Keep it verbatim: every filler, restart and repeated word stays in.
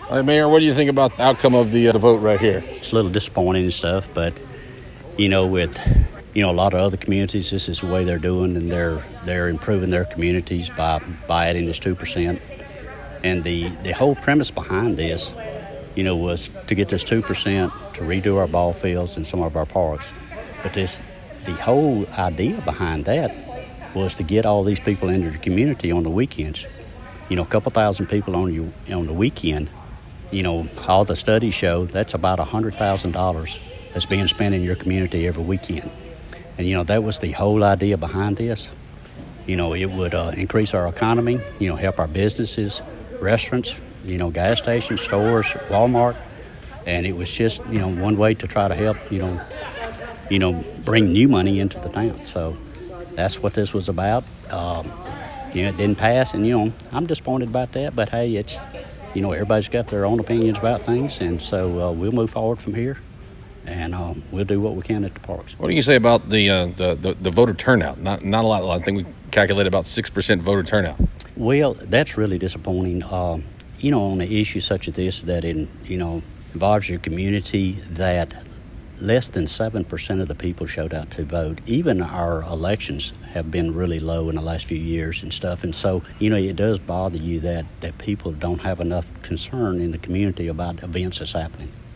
Uh, Mayor, what do you think about the outcome of the, uh, the vote right here? It's a little disappointing and stuff, but, you know, with, you know, a lot of other communities, this is the way they're doing, and they're they're improving their communities by, by adding this two percent. And the, the whole premise behind this, you know, was to get this two percent to redo our ball fields and some of our parks. But this, the whole idea behind that was to get all these people into the community on the weekends. You know, a couple thousand people on you on the weekend. You know, all the studies show that's about one hundred thousand dollars that's being spent in your community every weekend. And, you know, that was the whole idea behind this. You know, it would uh, increase our economy, you know, help our businesses, restaurants, you know, gas stations, stores, Walmart. And it was just, you know, one way to try to help, you know, you know, bring new money into the town. So that's what this was about. Um, you know, it didn't pass, and, you know, I'm disappointed about that. But, hey, it's, you know, everybody's got their own opinions about things, and so uh, we'll move forward from here, and uh, we'll do what we can at the parks. What do you say about the uh, the, the the voter turnout? Not not a lot. I think we calculated about six percent voter turnout. Well, that's really disappointing. Um, you know, on an issue such as this that in you know involves your community, that less than seven percent of the people showed out to vote. Even our elections have been really low in the last few years and stuff. And so, you know, it does bother you that, that people don't have enough concern in the community about events that's happening.